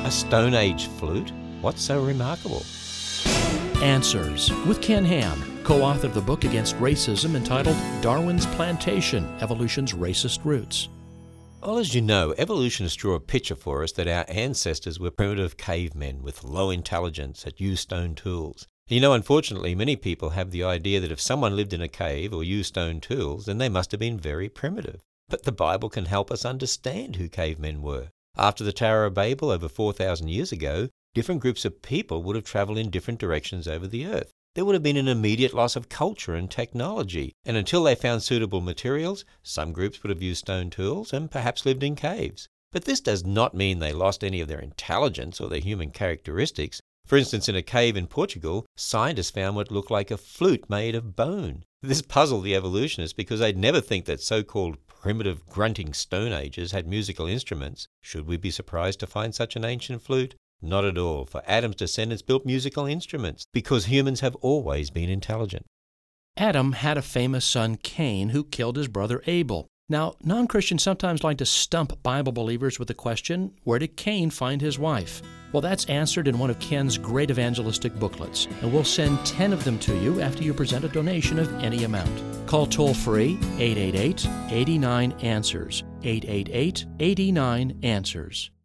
A Stone Age flute? What's so remarkable? Answers with Ken Ham, co-author of the book Against Racism entitled Darwin's Plantation, Evolution's Racist Roots. Well, as you know, evolutionists draw a picture for us that our ancestors were primitive cavemen with low intelligence that used stone tools. You know, unfortunately, many people have the idea that if someone lived in a cave or used stone tools, then they must have been very primitive. But the Bible can help us understand who cavemen were. After the Tower of Babel over 4,000 years ago, different groups of people would have travelled in different directions over the earth. There would have been an immediate loss of culture and technology, and until they found suitable materials, some groups would have used stone tools and perhaps lived in caves. But this does not mean they lost any of their intelligence or their human characteristics. For instance, in a cave in Portugal, scientists found what looked like a flute made of bone. This puzzled the evolutionists because they'd never think that so-called primitive grunting Stone Ages had musical instruments. Should we be surprised to find such an ancient flute? Not at all, for Adam's descendants built musical instruments because humans have always been intelligent. Adam had a famous son, Cain, who killed his brother Abel. Now, non-Christians sometimes like to stump Bible believers with the question, where did Cain find his wife? Well, that's answered in one of Ken's great evangelistic booklets, and we'll send 10 of them to you after you present a donation of any amount. Call toll-free 888-89-ANSWERS, 888-89-ANSWERS.